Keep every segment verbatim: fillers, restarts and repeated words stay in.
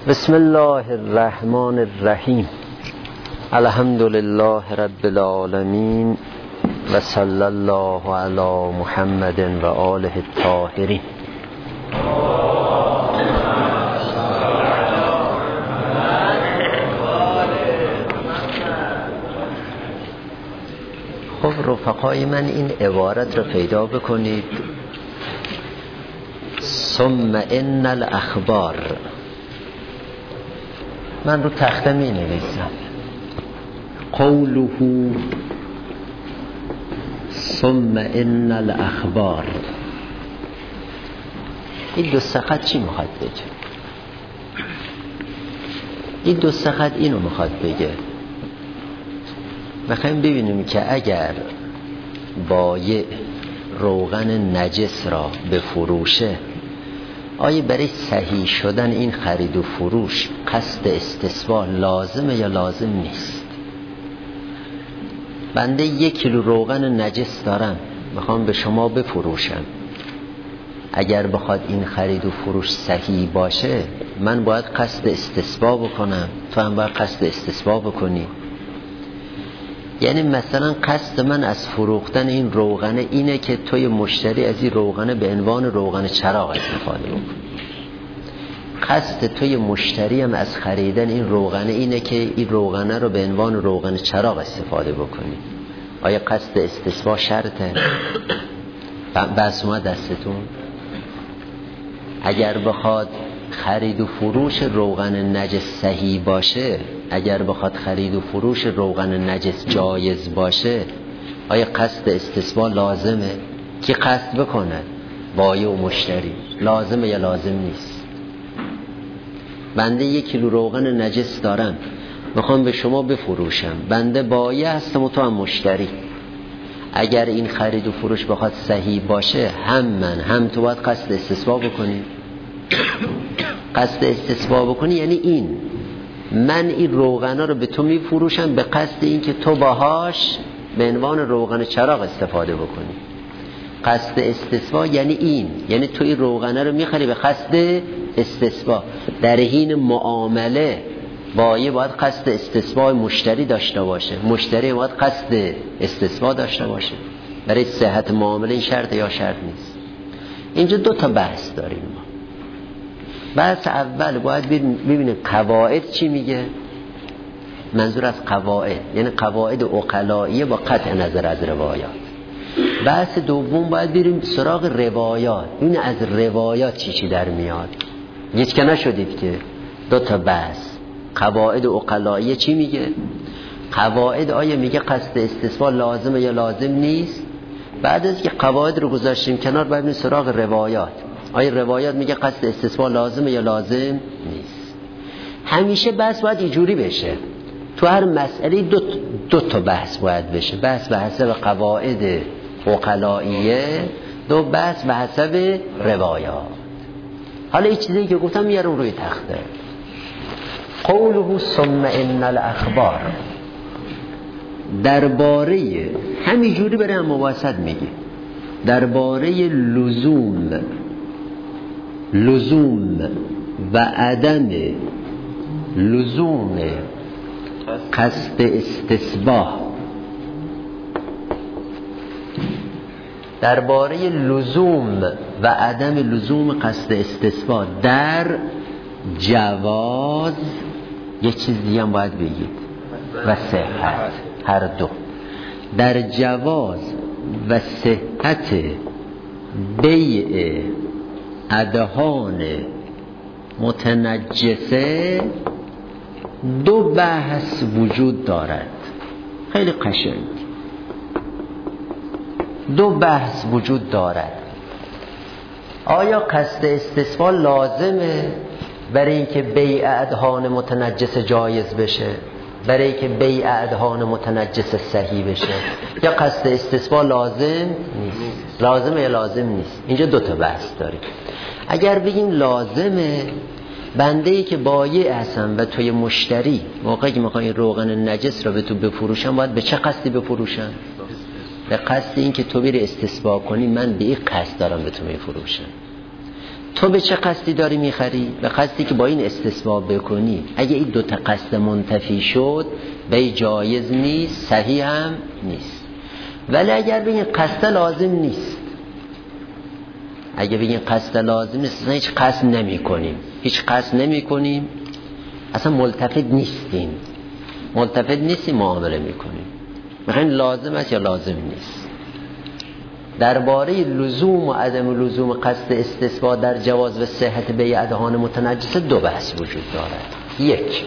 بسم الله الرحمن الرحیم. الحمد لله رب العالمین و صلی الله علی محمد و آله الطاهرین. خب رفقای من، این عبارت رو پیدا بکنید: ثم ان الاخبار. من رو تخته می نویسم قوله ثم ان الاخبار. این دو سخط چی میخواد بگه؟ این دو سخط اینو میخواد بگه. میخوایم ببینیم که اگر بایع روغن نجس را بفروشه، آیا برای صحیح شدن این خرید و فروش قصد استصباح لازمه یا لازم نیست؟ بنده یک کیلو روغن نجس دارم، میخوام به شما بفروشم. اگر بخواد این خرید و فروش صحیح باشه، من باید قصد استصباح بکنم، تو هم باید قصد استصباح بکنی. یعنی مثلا قصد من از فروختن این روغن اینه که توی مشتری از این روغن به عنوان روغن چراغ استفاده بکنی. قصد توی مشتری هم از خریدن این روغن اینه که این روغن رو به عنوان روغن چراغ استفاده بکنی. آیا قصد استصباح شرطه؟ بس ما دستتون. اگر بخواد خرید و فروش روغن نجس صحیح باشه، اگر بخواد خرید و فروش روغن نجس جایز باشه، آیا قصد استصباح لازمه؟ کی قصد بکنه؟ بایع و مشتری. لازمه یا لازم نیست؟ بنده یک کیلو روغن نجس دارم، میخوام به شما بفروشم. بنده بایع هستم و تو هم مشتری. اگر این خرید و فروش بخواد صحیح باشه، هم من هم تو باید قصد استصباح بکنی. قصد استصباح بکنی یعنی این: من این روغنا رو به تو میفروشم به قصد این که تو باهاش به عنوان روغن چراغ استفاده بکنی. قصد استصباح یعنی این، یعنی تو این روغنا رو میخری به قصد استصباح. در حین معامله بایع باید قصد استصباح مشتری داشته باشه، مشتری باید قصد استصباح داشته باشه. برای صحت معامله این شرط یا شرط نیست؟ اینجا دو تا بحث داریم ما. بحث اول باید ببینیم قواعد چی میگه. منظور از قواعد یعنی قواعد عقلائیه با قطع نظر از روایات. بحث دوم باید بریم سراغ روایات، این از روایات چی چی در میاد. هیچ که نشدید که دو تا بحث. قواعد عقلائیه چی میگه؟ قواعد آیا میگه قصد استصباح لازمه یا لازم نیست؟ بعد از که قواعد رو گذاشتیم کنار، باید بریم سراغ روایات. آیا روایات میگه قصد استصباح لازمه یا لازم نیست؟ همیشه بحث باید اینجوری بشه. تو هر مسئله دو, دو تا بحث باید بشه. بحث به حسب قواعد عقلائیه، دو بحث به حسب روایات. حالا این چیزی که گفتم میارم روی تخته. قوله ثم ان الاخبار، درباره همین جوری برای هم مباحثت میگه، درباره لزوم لزوم و عدم لزوم قصد استصباح. درباره لزوم و عدم لزوم قصد استصباح در جواز، یه چیز دیگه هم باید بگید، و صحت، هر دو. در جواز و صحت بیع ادهان متنجسه دو بحث وجود دارد. خیلی قشنگ. دو بحث وجود دارد. آیا قصد استصباح لازمه برای اینکه بیع ادهان متنجس جایز بشه، برای اینکه بیع ادهان متنجس صحیح بشه، یا قصد استصباح لازم نیست؟ لازمه یا لازم نیست؟ اینجا دو تا بحث داریم. اگر بگیم لازمه، بنده‌ای که بایع هستم و توی مشتری، موقعی که میخوای روغن نجس رو به تو بفروشم، باید به چه قصدی بفروشم؟ به قصد این که تو بری استصباح کنی، من به این قصد دارم به تو میفروشم. تو به چه قصدی داری میخری؟ به قصدی که با این استصواب بکنی. اگه این دو تا قصد منتفی شد به جایز نیست، صحیح هم نیست. ولی اگر بگین قصد لازم نیست، اگه بگین قصد لازم نیست، اصلا هیچ قصد نمی کنیم هیچ قصد نمی کنیم اصلا ملتفت نیستیم ملتفت نیستیم معامله می کنیم، میخواین لازم است یا لازم نیست. درباره لزوم و عدم لزوم قصد استصبا در جواز و صحت بیع ادهان متنجسه دو بحث وجود دارد. یک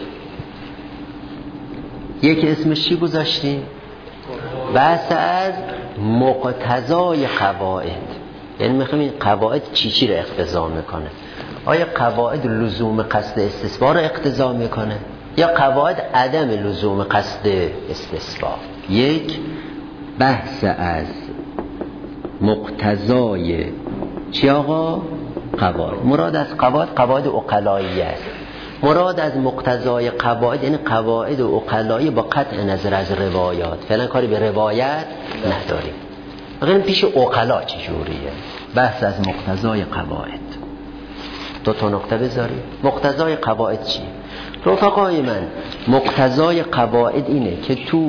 یک اسمش چی گذاشتیم؟ بحث از مقتضای قواعد، یعنی میخوایم این قواعد چی چی رو اقتضا میکنه. آیا قواعد لزوم قصد استصبا رو اقتضا میکنه یا قواعد عدم لزوم قصد استصبا؟ یک بحث از مقتضای چی آقا؟ قواعد. مراد از قواعد قواعد عقلایی است. مراد از مقتضای قواعد یعنی قواعد عقلایی با قطع نظر از روایات. فعلا کاری به روایت نداریم، بگیم پیش عقلا چجوریه. بحث از مقتضای قواعد. دو تا نقطه بذاریم. مقتضای قواعد چیه؟ رفقای من، مقتضای قواعد اینه که تو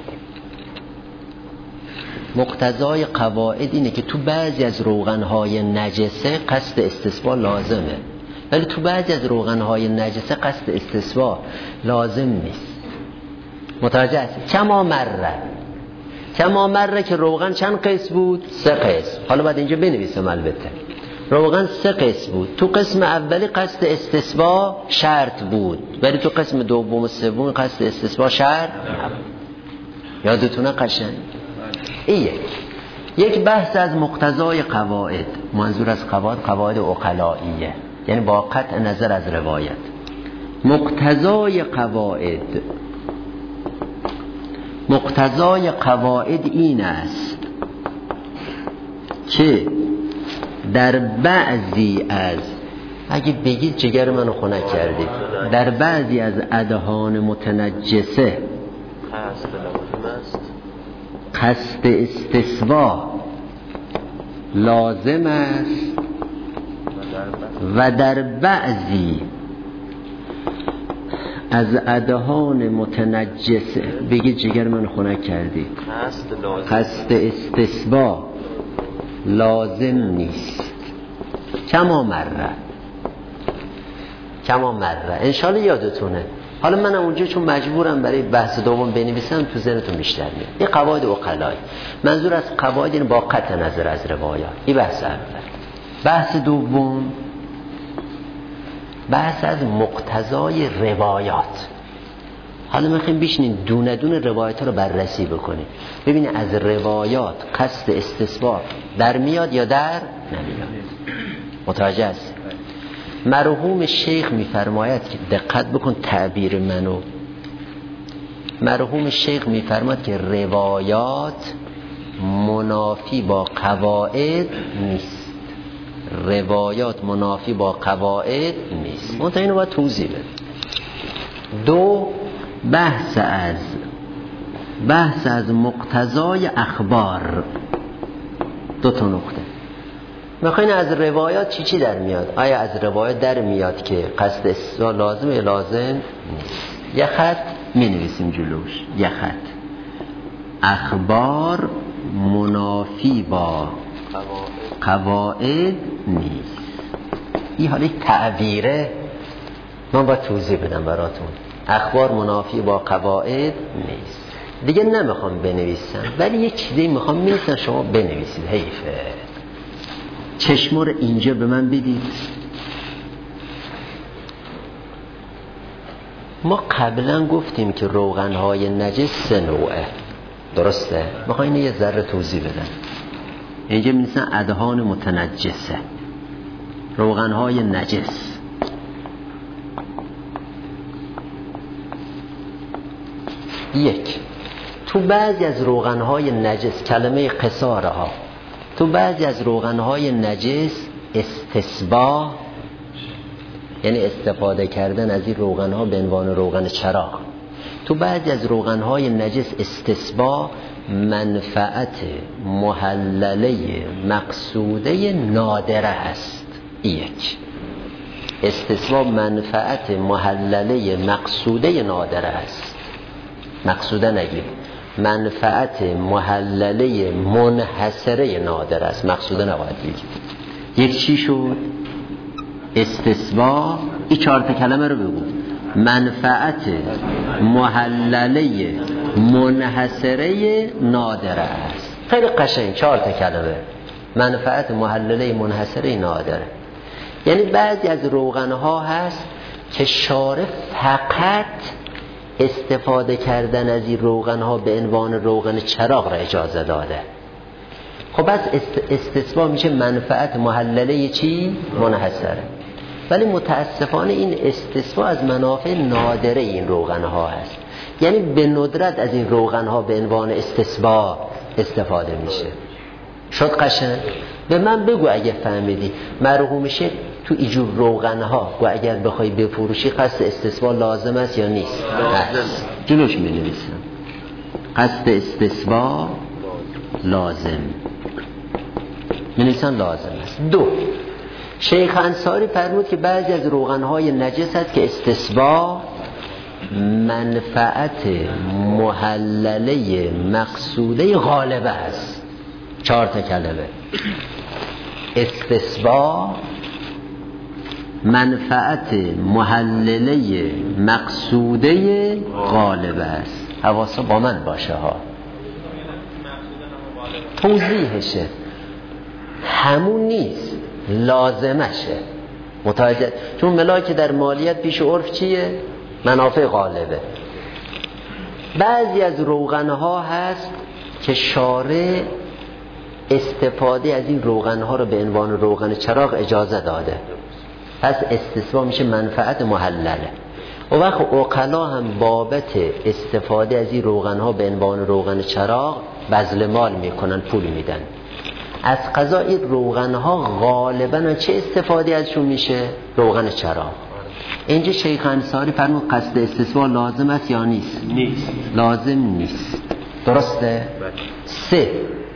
مقتضای قواعد اینه که تو بعضی از روغنهای نجسه قصد استصبا لازمه، ولی تو بعضی از روغنهای نجسه قصد استصبا لازم نیست. متوجه هستی؟ کما مره کما مره که روغن چند قسم بود؟ سه قسم. حالا بعد اینجا بنویسم البته. روغن سه قسم بود. تو قسم اولی قصد استصبا شرط بود، ولی تو قسم دوم و سوم قصد استصبا شرط نبود. یادتونه قشنگ؟ این یک یک بحث از مقتضای قواعد. منظور از قواعد قواعد عقلائیه، یعنی با قطع نظر از روایت. مقتضای قواعد مقتضای قواعد این است که در بعضی از، اگه بگید جگر منو خنک کردید، در بعضی از ادهان متنجسه قصد استصبا لازم است و در بعضی از ادهان متنجسه، بگید جگر من خنک کردی، قصد استصبا لازم نیست. کما مره کما مره انشالله یادتونه. حالا من اونجا چون مجبورم برای بحث دوم بنویسم تو ذهنتون بیشتر میاد. این قواعد عقلایی. منظور از قواعد این با قطع نظر از روایات. این بحث اول. بحث دوم بحث از مقتضای روایات. حالا میخوایم بشینیم دونه دونه روایات رو بررسی بکنیم، ببینیم از روایات قصد استصبا در میاد یا در نمیاد. متوجه است؟ مرحوم شیخ میفرماید که دقت بکن تعبیر منو. مرحوم شیخ میفرماید که روایات منافی با قواعد نیست. روایات منافی با قواعد نیست. منتها اینو باید توضیح بده. دو بحث از بحث از مقتضای اخبار. دو تا نقطه. میخواین از روایات چی چی در میاد؟ آیا از روایات در میاد که قصد استثناء لازم یا لازم نیست؟ یه خط می نویسیم جلوش، یه خط. اخبار منافی با قواعد نیست. این حالی تعبیره، من باید توضیح بدم براتون. اخبار منافی با قواعد نیست. دیگه نمیخوام بنویسم، ولی یه چیزی میخوام بنویسم شما بنویسید. حیفه. چشم رو اینجا به من بدید. ما قبلا گفتیم که روغنهای نجس سه نوعه، درسته؟ میخوام اینو یه ذره توضیح بدم. اینجا می‌نویسن ادهان متنجسه، روغنهای نجس. یک، تو بعضی از روغنهای نجس، کلمه قصاره ها، تو بعضی از روغنهای نجس استصبا، یعنی استفاده کردن از این روغنها به عنوان روغن چراغ، تو بعضی از روغنهای نجس استصبا منفعت محلله مقصوده نادره است. یک استثبا منفعت محلله مقصوده نادره است. مقصوده نگیر، منفعت محلله منحصره نادره است. مقصوده نباید بگید. یک چی شد؟ استثبا. این چهار تا کلمه رو بگو. منفعت محلله منحصره نادره است. خیلی قشنگ، چهار تا کلمه. منفعت محلله منحصره نادره. یعنی بعضی از روغنها هست که شارع فقط استفاده کردن از این روغنها به عنوان روغن چراغ را اجازه داده. خب پس استثبا میشه منفعت محلله چی؟ منحصره. ولی متاسفانه این استثبا از منافع نادره این روغنها هست. یعنی به ندرت از این روغنها به عنوان استثبا استفاده میشه. شد قشنگ؟ به من بگو اگه فهمیدی. مرحوم شیخ تو اینجور روغنها و اگر بخوای بفروشی قصد استثبا لازم است یا نیست؟ هست. جلوش می نویسم قصد استثبا لازم می نویسم لازم است. دو، شیخ انصاری فرمود که بعضی از روغنهای نجس هست که استثبا منفعت محلله مقصوده غالبه است. چهار تا کلمه. استثبا منفعت محلله مقصوده غالبه است. حواسا با من باشه ها. توضیحشه همون نیست، لازمشه. متوجه؟ چون ملاک در مالیت پیش عرف چیه؟ منافع غالبه. بعضی از روغنها هست که شارع استفاده از این روغنها رو به عنوان روغن چراغ اجازه داده. پس استثبا میشه منفعت محلله. و وقت عقلا هم بابت استفاده از این روغنها به عنوان روغن چراغ بذل مال میکنن، پول میدن. از قضا این روغنها غالبا چه استفاده ازشون میشه؟ روغن چراغ. اینجا شیخ انصاری فرمود قصد استثبا لازم است یا نیست؟ نیست. لازم نیست. درسته؟ سه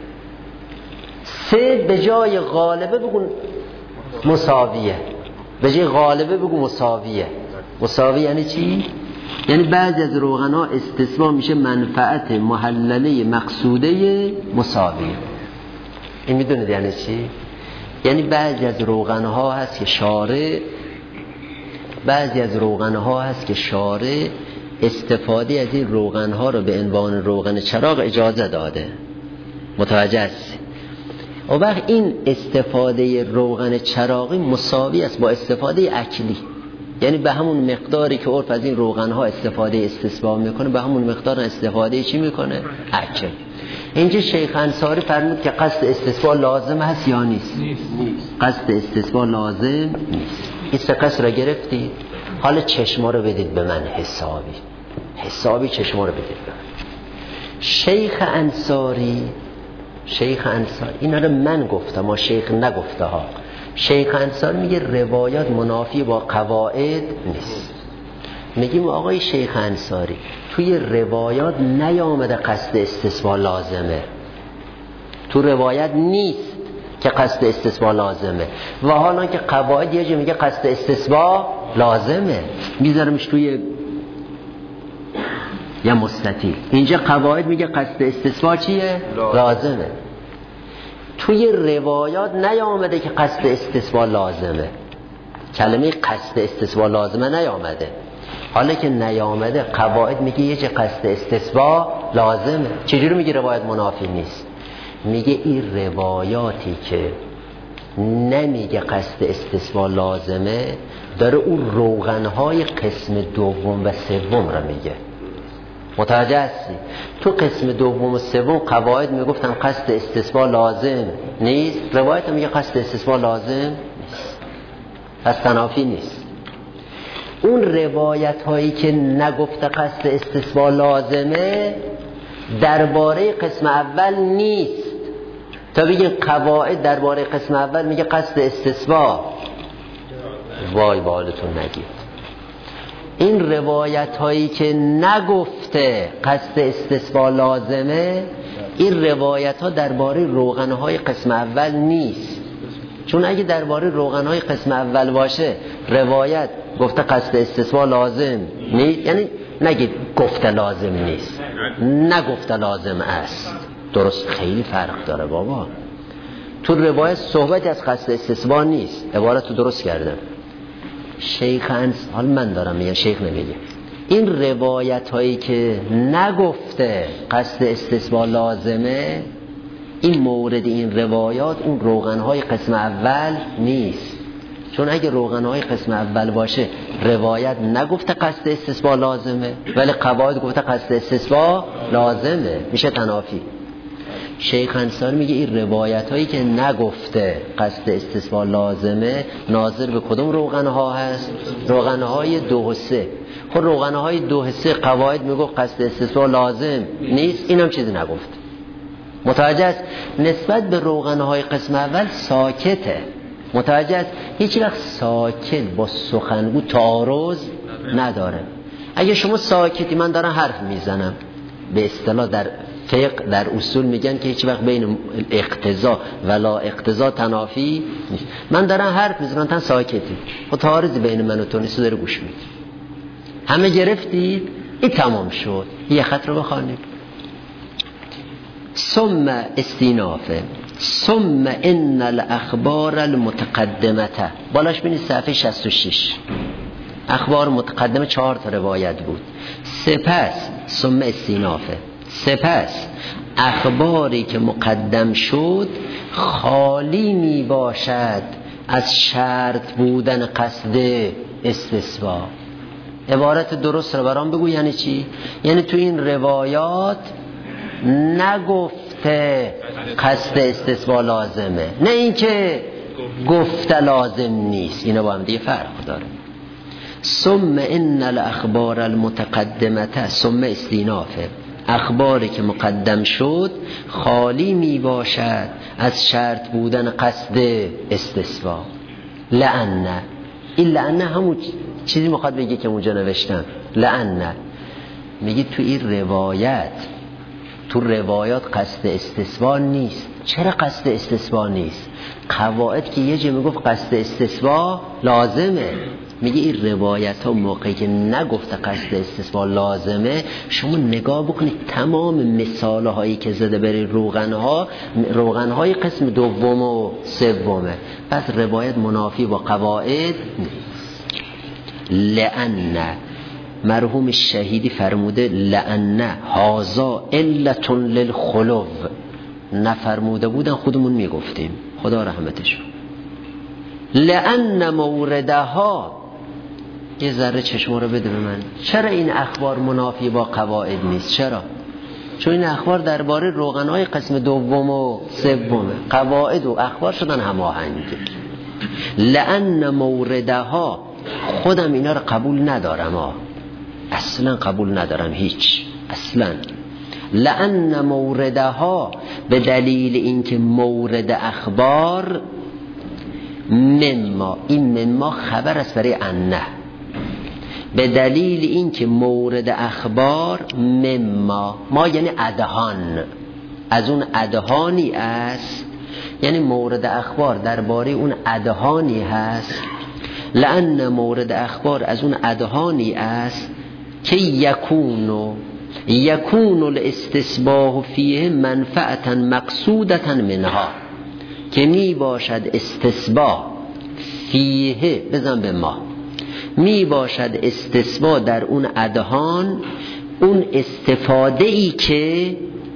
سه به جای غالبه بگو مساویه. به جای غالبه بگو مساویه. مساویه یعنی چی؟ یعنی بعضی از روغنها استثبا میشه منفعت محلله مقصوده مساویه. این میدونید یعنی چی؟ یعنی بعضی از روغنها هست که شارع بعضی از روغنها هست که شارع استفاده از این روغنها رو به عنوان روغن چراغ اجازه داده. متوجه هستی؟ و وقت این استفاده روغن چراغی مساوی است با استفاده اکلی. یعنی به همون مقداری که عرف از این روغنها استفاده استثبا میکنه به همون مقدار استفاده چی میکنه؟ اکل. اینجا شیخ انصاری فرمود که قصد استثبا لازم هست یا نیست؟ نیست. قصد استثبا لازم نیست. این سه قصد را گرفتید. حالا چشما رو بدید به من حسابی حسابی چشما رو بدید به من. شیخ انصاری شیخ انصاری اینا رو من گفتم و شیخ نگفته ها. شیخ انصاری میگه روایات منافی با قواعد نیست. میگیم آقای شیخ انصاری توی روایات نیامده قصد استثبا لازمه. تو روایت نیست که قصد استثبا لازمه. و حالا که قواعد یه جا میگه قصد استثبا لازمه، میذارمش توی یا مستطیل. اینجا قواعد میگه قصد استثبا چیه؟ لازمه. توی روایات نیامده که قصد استثبا لازمه. کلمه قصد استثبا لازمه نیامده. حالا که نیامده قواعد میگه یه چه قصد استثبا لازمه. چجوری میگه روایت منافی نیست؟ میگه این روایاتی که نمیگه قصد استثبا لازمه داره اون روغنهای قسم دوم و سوم رو میگه. متوجه هستی؟ تو قسم دوم و سوم قواعد میگفتن قصد استثبا لازم نیست، روایت میگه قصد استثبا لازم نیست. پس تنافی نیست. اون روایت هایی که نگفته قصد استثبا لازمه درباره قسم اول نیست. تا بگین قواعد درباره قسم اول میگه قصد استثبا، وای بالتون نگید. این روایت هایی که نگفته قصد استثبا لازمه، این روایت ها درباره روغن های قسم اول نیست. چون اگه درباره روغن‌های قسم اول باشه روایت گفته قصد استثباء لازم نیست، یعنی نگید گفته لازم نیست، نگفته لازم است. درست خیلی فرق داره بابا. تو روایت صحبتی از قصد استثباء نیست، عبارت رو درست کردم. شیخ انس، حال من دارم میگم، شیخ نمیگه. این روایت هایی که نگفته قصد استثباء لازمه، این مورد این روایات اون روغنهای قسم اول نیست. چون اگه روغنهای قسم اول باشه روایت نگفته قصد استثباء لازمه ولی قواعد گفته قصد استثباء لازمه، میشه تنافی. شیخ انصاری میگه این روایت هایی که نگفته قصد استثباء لازمه ناظر به کدوم روغنها هست؟ روغنهای دو و سه. خب روغنهای دو و سه قواعد میگفت قصد استثباء لازم نیست، اینم چیزی نگفت. متوجه است؟ نسبت به روغنهای قسم اول ساکته. متوجه است؟ هیچ وقت ساکت با سخنگو تعارض نداره. اگه شما ساکتی، من دارم حرف میزنم، به اصطلاح در فقه در اصول میگن که هیچ وقت بین اقتضا و لا اقتضا تنافی نیست. من دارم حرف میزنم، تن ساکتی، و تعارضی بین من و تو نیست، داره گوش میدی. همه گرفتید، این تمام شد. یه خط رو بخوانید. ثم استینافه ثم ان الاخبار المتقدمته، بالاش بینید صفحه شصت و شش. اخبار متقدمه چهار تا روایت بود. سپس ثم استینافه، سپس اخباری که مقدم شد خالی می باشد از شرط بودن قصد استثباء. عبارت درست رو برام بگو. یعنی چی؟ یعنی تو این روایات نگفته قصد استثباء لازمه، نه اینکه گفته لازم نیست. اینا با هم دیگه فرق داره. ثم ان الاخبار المتقدمه ثم استینافه، اخباری که مقدم شد خالی می باشد از شرط بودن قصد استثباء. لأن، این لأن همون چیزی میخواد بگه که اونجا نوشتم. لأن میگی تو این روایت، تو روایات قصد استثباء نیست. چرا قصد استثباء نیست؟ قواعد که یه جا میگفت قصد استثباء لازمه. میگه این روایت ها موقعی که نگفته قصد استثباء لازمه، شما نگاه بکنید تمام مثال هایی که زده بری روغن ها، روغن های قسم دوم و سومه. پس روایت منافی با قواعد نیست. لأن مرحوم شهیدی فرموده لأن هازا علت للخلو، نفرموده بودن خودمون میگفتیم، خدا رحمتشون. لأن موردها، یه ذره چشم رو بده به من، چرا این اخبار منافی با قواعد نیست؟ چرا؟ چون این اخبار درباره روغنهای قسم دوم و سومه، قواعد و اخبار شدن هماهنگ. لأن موردها، خودم اینا رو قبول ندارم، ها اصلا قبول ندارم، هیچ اصلا. لأن موردها، به دلیل اینکه مورد اخبار مما، این مما خبر است برای انه، به دلیل اینکه مورد اخبار مما، ما یعنی ادهان، از اون ادهانی است، یعنی مورد اخبار درباره اون ادهانی هست. لأن مورد اخبار از اون ادهانی است که یکونو یکون الاستثباء فیه منفعتا مقصودتا منها، که می باشد استثباء فیه، بزن به ما، می باشد استثباء در اون ادهان، اون استفاده ای که،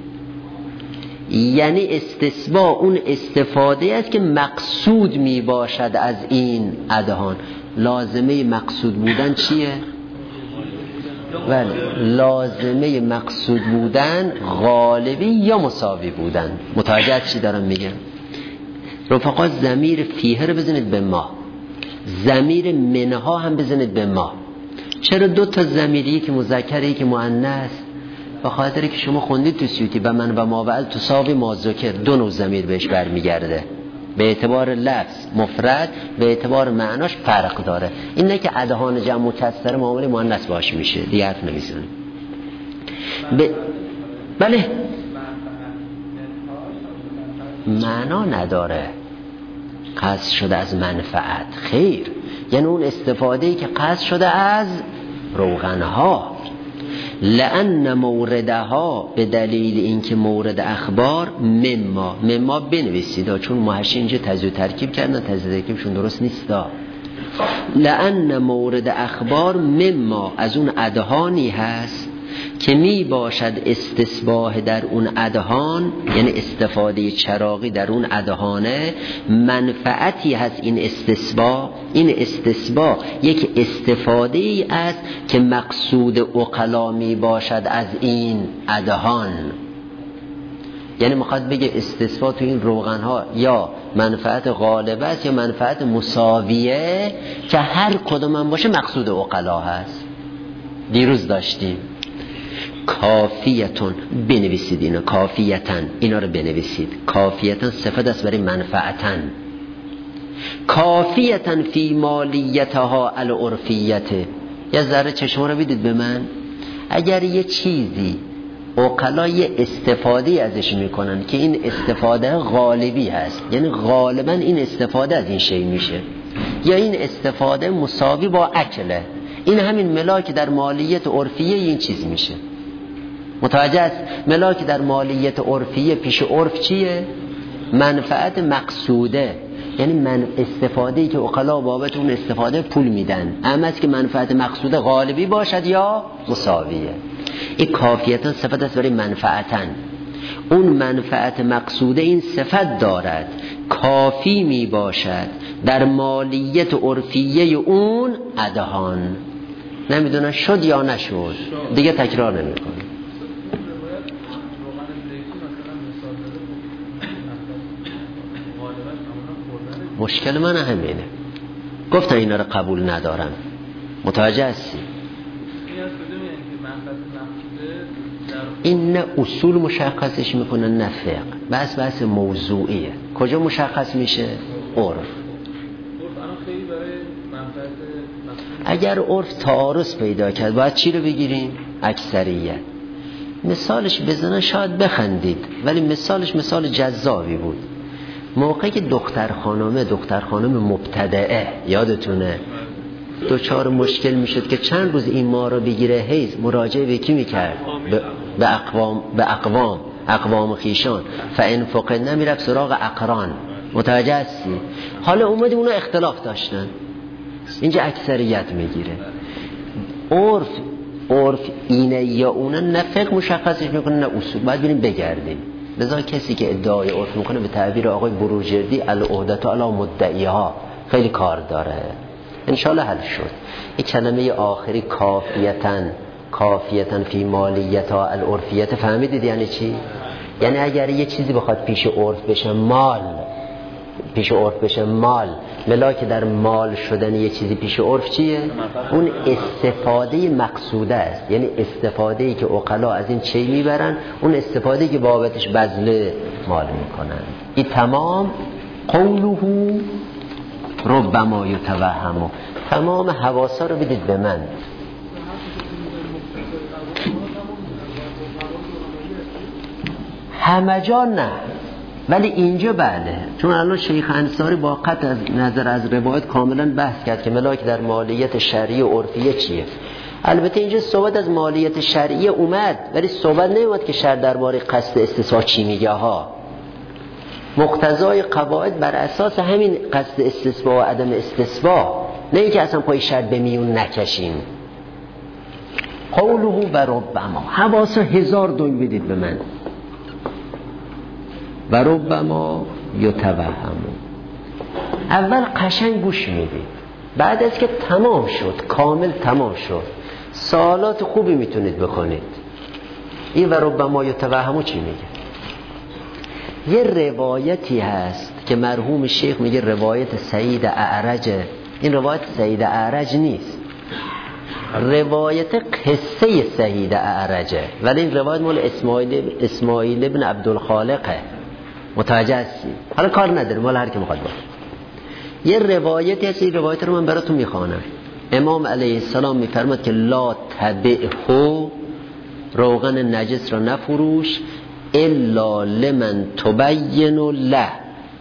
یعنی استثباء اون استفاده است که مقصود می باشد از این ادهان. لازمه مقصود بودن چیه؟ ولی لازمه مقصود بودن غالبی یا مساوی بودن. متوجه چی دارم میگم؟ رفقا ضمیر فیه رو بزنید به ما، ضمیر منها هم بزنید به ما. چرا دو تا ضمیری که مذکری که مؤنث؟ به خاطر که شما خوندید تو سیوطی و من و ما و ال تساوی ما ذکر، دو نوع ضمیر بهش برمیگرده، به اعتبار لفظ مفرد، به اعتبار معناش فرق داره. این نه که ادهان جمع مکسر معامله مؤنث باش میشه، دیگه حرف نمیزنیم. ب... بله معنا نداره، قصد شده از منفعت، خیر، یعنی اون استفاده‌ای که قصد شده از روغنها. لأن موردها، به دلیل اینکه مورد اخبار، مما مما بنویسید چون محشی اینجا تجزیه ترکیب کردن، تجزیه ترکیبشون درست نیستا. لأن مورد اخبار مما، از اون ادهانی هست که می باشد استصباح در اون ادهان، یعنی استفاده چراغی در اون ادهانه، منفعتی هست. این استصباح این استصباح یک استفاده ای است که مقصود عقلا می باشد از این ادهان. یعنی میخواد بگه استصباح تو این روغن ها یا منفعت غالبه است یا منفعت مساویه که هر کدوم هم باشه مقصود عقلا هست. دیروز داشتیم کافیتون، بنویسید اینا، کافیتن، اینا رو بنویسید. کافیتن صفت است برای منفعتن. کافیتن فی مالیتها العرفیته. یه ذره چشم رو بدید به من. اگر یه چیزی عقلا یه استفاده ازش میکنن که این استفاده غالبی هست، یعنی غالبا این استفاده از این شی میشه، یا این استفاده مساوی با اکله، این همین ملاک در مالیت عرفیه این چیز میشه. متوجه است؟ ملاک در مالیت عرفیه پیش عرف چیه؟ منفعت مقصوده، یعنی من استفاده‌ای که عقلا بابت اون استفاده پول میدن، اما است که منفعت مقصوده غالبی باشد یا مساویه. این کافیتن صفت است برای منفعتن. اون منفعت مقصوده این صفت دارد، کافی می باشد در مالیت عرفیه اون ادهان. نمیدونن شد یا نشد، دیگه تکرار نمی کنم. مشکل من همینه، گفتن اینا رو قبول ندارم. متوجه هستی؟ این نه اصول مشخصش میکنه نه فقه، بس بس موضوعیه. کجا مشخص میشه؟ عرف. اگر عرف تعارض پیدا کرد باید چی رو بگیریم؟ اکثریت. مثالش بزنن شاید بخندید، ولی مثالش مثال جذابی بود. موقعی که دختر خانمه دختر خانم مبتدعه، یادتونه دوچار مشکل میشد که چند روز این ماه رو بگیره، حیض مراجعه به کی میکرد؟ به اقوام به اقوام اقوام خیشان. فان فقد نمیرفت سراغ اقران. متوجه هستی؟ حالا اومدیم اونا اختلاف داشتن، اینجا اکثریت میگیره. عرف عرف اینه یا اونه، نه فقه مشخصش میکنه نه اصول. باید ببینیم بگردیم. لذا کسی که ادعای عرف میکنه به تعبیر آقای بروجردی العهدة علی مدعیها خیلی کار داره. انشالله حل شد. این کلمه آخری کافیتن، کافیتن فی مالیتها العرفیت، فهمیدید یعنی چی؟ یعنی اگر یه چیزی بخواد پیش عرف بشه مال، پیش عرف بشه مال، ملاک در مال شدن یه چیزی پیش عرف چیه؟ اون استفاده مقصوده است، یعنی استفاده‌ای که عقلا از این چی میبرن، اون استفاده‌ای که بابتش بذل مال میکنن. این تمام قوله ربما یتوهم. تمام حواسا رو بدید به من. همه جا نه، ولی اینجا بله، چون الان شیخ انصاری با قطع از نظر از روایت کاملا بحث کرد که ملاک در مالیت شرعی و عرفیه چیه. البته اینجا صحبت از مالیت شرعی اومد، ولی صحبت نمیاد که شرع درباره قصد استصحاح چی میگه ها. مقتضای قواعد بر اساس همین قصد استصحاح و عدم استصحاح، نه اینکه اصلا پای شرع به میون نکشیم. قوله و ربما، حواسا هزار دنگ بدید به من. و ربما یتوهم. اول قشنگ گوش میدید، بعد از که تمام شد، کامل تمام شد، سوالات خوبی میتونید بکنید. این و ربما یتوهم چی میگه؟ یه روایتی هست که مرحوم شیخ میگه روایت سعید اعرجه. این روایت سعید اعرج نیست، روایت قصه سعید اعرجه، ولی این روایت مال اسماعیل اسماعیل ابن عبدالخالقه. متوجه هستی؟ حالا کار نداره، مال هر کی میخواد باشه. یه روایتی هست، این روایت رو من براتون میخوانم. امام علیه السلام میفرماد که لا تبعه، روغن نجس را نفروش، الا لمن تبین له،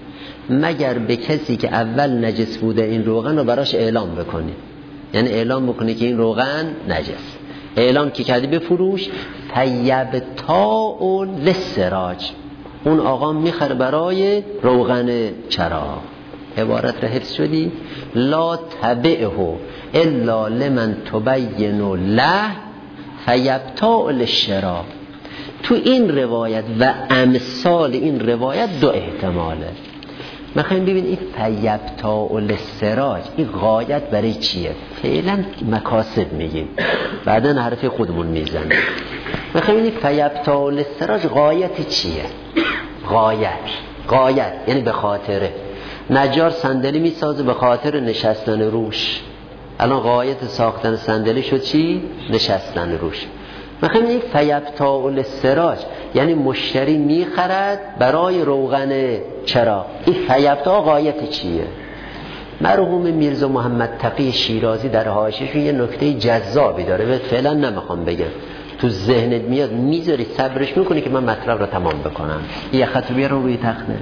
مگر به کسی که اول نجس بوده این روغن رو براش اعلام بکنی. یعنی اعلام بکنی که این روغن نجس. اعلام که کردی به فروش، فیبتاء للسراج، اون آقا میخره برای روغن چراغ. عبارت را حفظ شدی؟ لا تبعه الا لمن تبین له فیبتاء للشراء. تو این روایت و امثال این روایت دو احتماله. میخوایم ببین این فیبتاء للسراج این غایت برای چیه؟ فعلا مکاسب میگیم، بعدا حرف خودمون میزنیم. میخوایم این فیبتاء للسراج غایت چیه؟ غایت غایت یعنی به خاطره. نجار صندلی میسازه به خاطر نشستن روش. الان غایت ساختن صندلی شد چی؟ نشستن روش. میخوایم این فیبتاء للسراج یعنی مشتری میخرد برای روغن چراغ. این فیبتاء غایت چیه؟ مرحوم میرزا محمد تقی شیرازی در حاشیه‌شون یه نکته جذابی داره و فعلا نمیخوام بگم، تو ذهنت میاد میذاری صبرش میکنی که من مطلب رو تمام بکنم. یه خط رو روی تخته.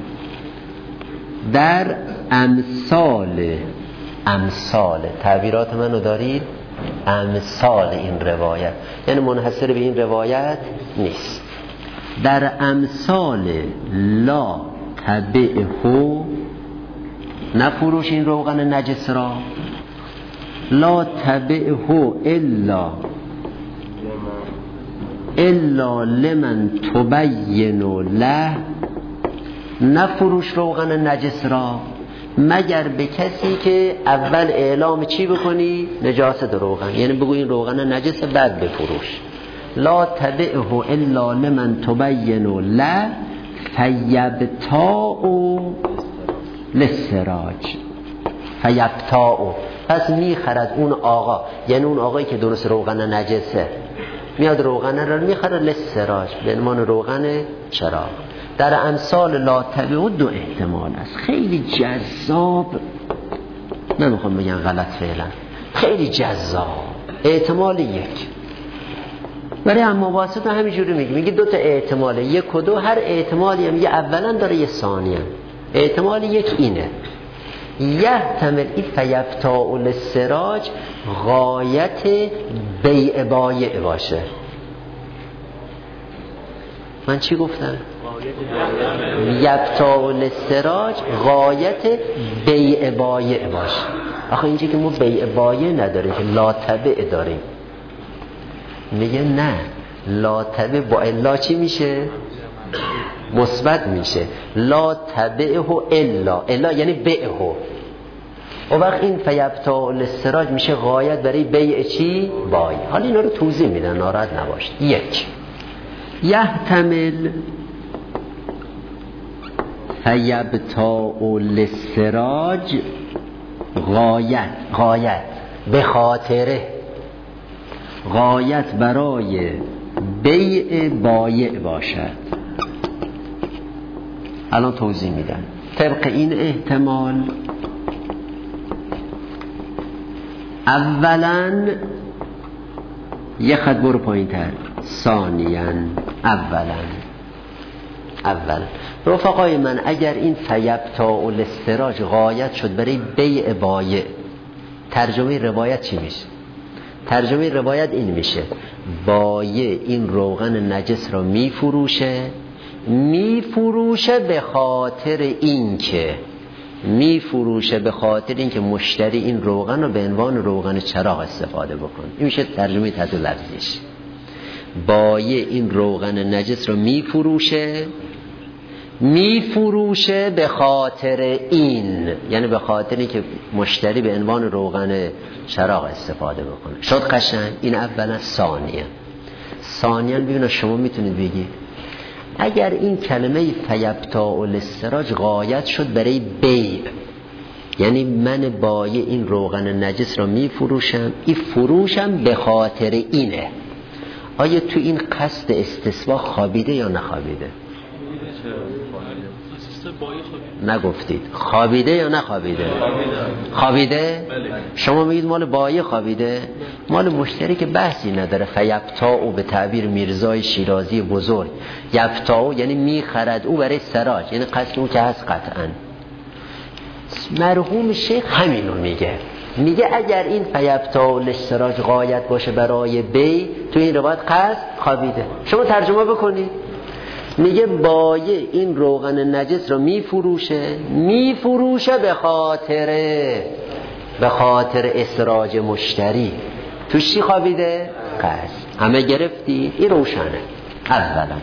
در امثال امثال تعبیرات منو دارید، امثال این روایت یعنی منحصر به این روایت نیست. در امثال لا تبعه نفروش این روغن نجس را، لا تبعه الا الا لمن تبین له، نفروش روغن نجس را مگر به کسی که اول اعلام چی بکنی؟ نجاست روغن، یعنی بگو این روغن نجس بعد بفروش. لا تبعه الا لمن تبین له فیبتاء للسراج. فیبتاء پس میخرد اون آقا، یعنی اون آقایی که درست روغن نجسه میاد روغن رو میخره للسراج به عنوان روغن چراغ. در امثال لا تبعه دو احتمال است، خیلی جذاب، نمیخوام بگم غلط فعلا، خیلی جذاب. احتمال یک برای اما واسطه همینجوری میگه میگه دو تا احتماله، یک و دو، هر احتمالی هم یه اولا داره یه ثانیه. احتمال یک اینه یحتمل این فیبتاء للسراج غایت بیع بایع باشه. من چی گفتم؟ یبتاء للسراج غایت بیع بایع باشه. آخه اینجا که ما بیع بایع نداریم که لا تبع داریم. میگه نه، لا تبع با الا چی میشه؟ مثبت میشه. لا تبعه الا، الا یعنی بیعه. و وقت این فیبتاء للسراج میشه غایت برای بیع چی؟ بایع. حالا اینا رو توضیح میدن، ناراحت نباشید. یک، یحتمل فیبتاء للسراج غایت، غایت به خاطره، غایت برای بیع بایع باشد. الان توضیح میدن. طبق این احتمال اولا یه خط برو پایین تر، ثانیاً اولا اول رفقای من اگر این فیبتاء للسراج غایت شد برای بیع بایع، ترجمه روایت چی میشه؟ ترجمه روایت این میشه بایع این روغن نجس را میفروشه، میفروشه به خاطر اینکه میفروشه به خاطر اینکه مشتری این روغن رو به عنوان روغن چراغ استفاده بکنه. این میشه ترجمه تحت لفظیش. بایع این روغن نجس رو میفروشه میفروشه به خاطر این، یعنی به خاطر اینکه مشتری به عنوان روغن چراغ استفاده بکنه. شد قشنگ؟ این اولا. ثانیا ثانیا ببینید شما میتونید بگید اگر این کلمه فیبتاء للسراج غایت شد برای بیع، یعنی من بایع این روغن نجس را میفروشم، این فروشم به خاطر اینه، آیا تو این قصد استصباح خوابیده یا نخوابیده؟ نگفتید خوابیده یا نخوابیده؟ خوابیده؟ شما میگید مال بایع خوابیده، مال مشتری که بحثی نداره. فیبتاء به تعبیر میرزای شیرازی بزرگ، یبتاء یعنی میخرد او برای سراج، یعنی قصد او که هست قطعا. مرحوم شیخ همینو میگه، میگه اگر این فیبتا الاشتراج غایت باشه برای بی، تو این روایت قصد خوابیده. شما ترجمه بکنید، میگه بایع این روغن نجس رو میفروشه میفروشه به خاطر به خاطر اسراج مشتری. توش چی خوابیده؟ قصد. همه گرفتی؟ این روشنه. اولا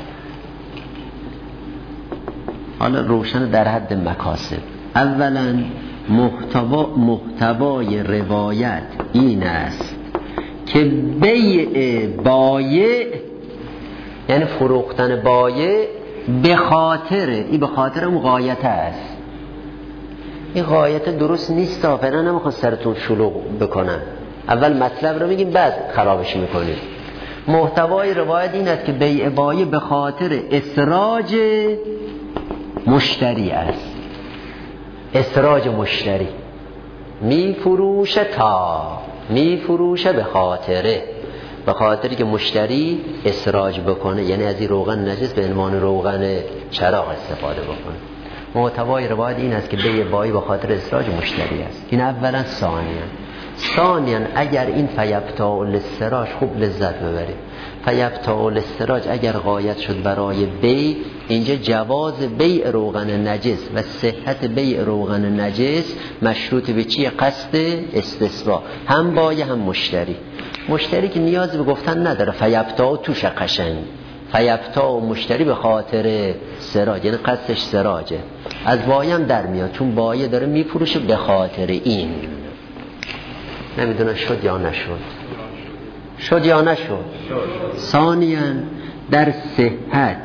حالا روشن در حد مکاسب. اولا محتوا محتوای روایت این است که بیع بایع یعنی فروختن بایع به خاطر این به خاطر اون غایت است. این غایت درست نیست، فعلا نمیخوام سرتون شلوغ بکنم. اول مطلب رو میگیم بعد خرابش میکنیم. محتوای روایت این است که بیع بایع به خاطر اسراج مشتری است. اسراج مشتری میفروشه تا میفروشه به خاطره به خاطری که مشتری اسراج بکنه، یعنی از این روغن نجس به عنوان روغن چراغ استفاده بکنه. محتوای روایت این است که بیع بایع به خاطر اسراج مشتری است. این اولا. ثانیا ثانیا اگر این فیبتا الاستراج خوب لذت ببرید، فیبتا الاستراج اگر غایت شد برای بیع، اینجا جواز بیع روغن نجس و صحت بیع روغن نجس مشروط به چیه؟ قصد استصبا، هم بایع هم مشتری. مشتری که نیاز به گفتن نداره، فیبتا توش قشنگ، فیبتا و مشتری به خاطر سراج یعنی قصدش سراجه. از بایع هم در میاد چون بایع داره میفروشه به خاطر این. نمیدونم شد یا نشد؟ شد یا نشد؟ ثانیاً در صحت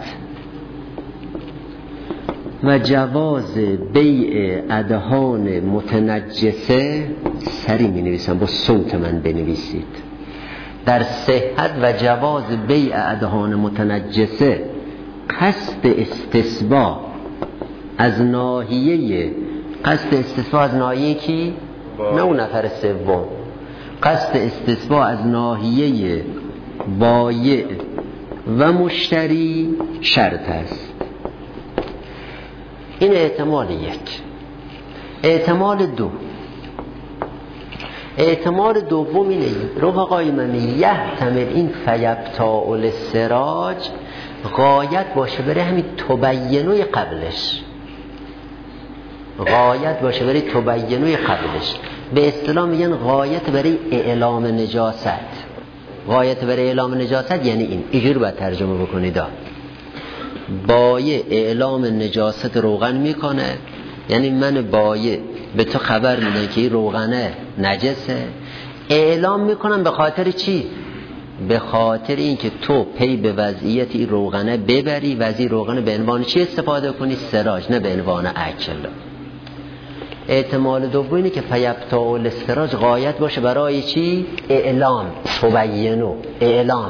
و جواز بیع ادهان متنجسه، سری می نویسم با صوت من بنویسید، در صحت و جواز بیع ادهان متنجسه قصد استصبا از ناحیه قصد استصبا از ناحیه کی؟ نه اون نفر سوم. قصد استصبا از ناحیه بایع و مشتری شرط است. این احتمال یک. احتمال دو احتمال دوم اینه رفقای من، یحتمل این فیبتا الاستراج غایت باشه برای همین تبینوی قبلش، غایت باشه برای تبینوی قبلش. به اصطلاح میگن غایت برای اعلام نجاست. غایت برای اعلام نجاست یعنی این اینجوری باید ترجمه بکنید. بایع اعلام نجاست روغن میکنه، یعنی من بایع به تو خبر میدم که این روغنه نجسه، اعلام میکنم به خاطر چی؟ به خاطر این که تو پی به وضعیت این روغنه ببری و از این روغنه به عنوان چی استفاده کنی؟ سراج، نه به عنوان اکل. احتمال دوم اینه که فیبتا الاستراج غایت باشه برای چی؟ اعلام، تبینو، اعلام.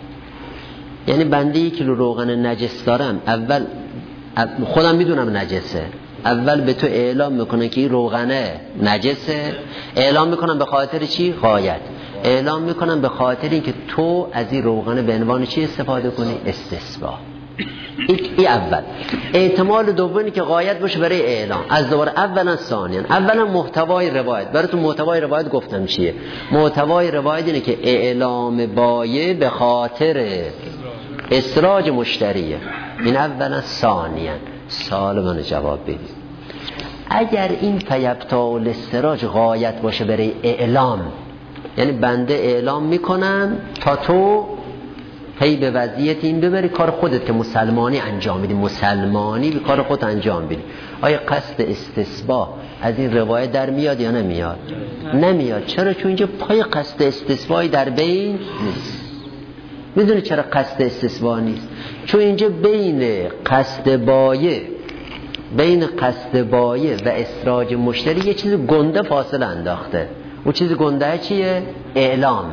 یعنی بنده یک کیلو روغن نجس دارم، اول خودم میدونم نجسه، اول به تو اعلام میکنه که این روغنه نجسه، اعلام میکنم به خاطر چی؟ غایت. اعلام میکنم به خاطر اینکه تو از این روغنه به عنوان چی استفاده کنی؟ استصبا. این اول. احتمال دومی که غایت باشه برای اعلام. از دوباره اولا ثانیا. اولا محتوای روایت. براتون محتوای روایت گفتم چیه؟ محتوای روایت اینه که اعلام بایع به خاطر اسراج مشتریه. این اولا. ثانیا سوال منو جواب بدید. اگر این فیبتا الاستراج غایت باشه برای اعلام، یعنی بنده اعلام میکنم تا تو پی به وضعیت این ببری، کار خودت که مسلمانی انجام بدی، مسلمانی به کار خودت انجام بدی. آیا قصد استصبا از این روایت در میاد یا نمیاد؟ نمیاد. چرا؟ چون اینجا پای قصد استثبایی در بین نیست. میدونی چرا قصد استثبا نیست؟ چون اینجا بین قصد بایع بین قصد بایع و اسراج مشتری یه چیز گنده فاصله انداخته. اون چیز گنده چیه؟ اعلام.